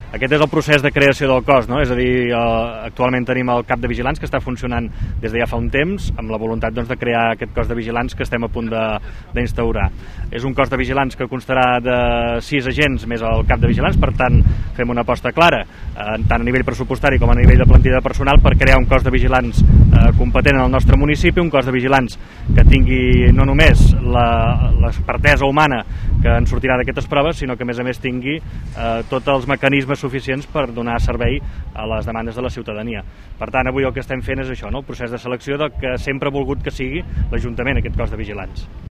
Aquest és el procés de creació del cos, no? És a dir, actualment tenim el cap de vigilants que està funcionant des de ja fa un temps, amb la voluntat de crear aquest cos de vigilants que estem a punt d'instaurar. És un cos de vigilants que constarà de 6 agents més el cap de vigilants, per tant fem una aposta clara, tant a nivell pressupostari com a nivell de plantilla de personal, per crear un cos de vigilants competent en el nostre municipi, un cos de vigilants que tingui no només l'expertesa humana que en sortirà d'aquestes proves, sinó que a més tingui tots els mecanismes suficients per donar servei a les demandes de la ciutadania. Per tant, avui el que estem fent és això, no? El procés de selecció del que sempre ha volgut que sigui l'Ajuntament, aquest cos de vigilants.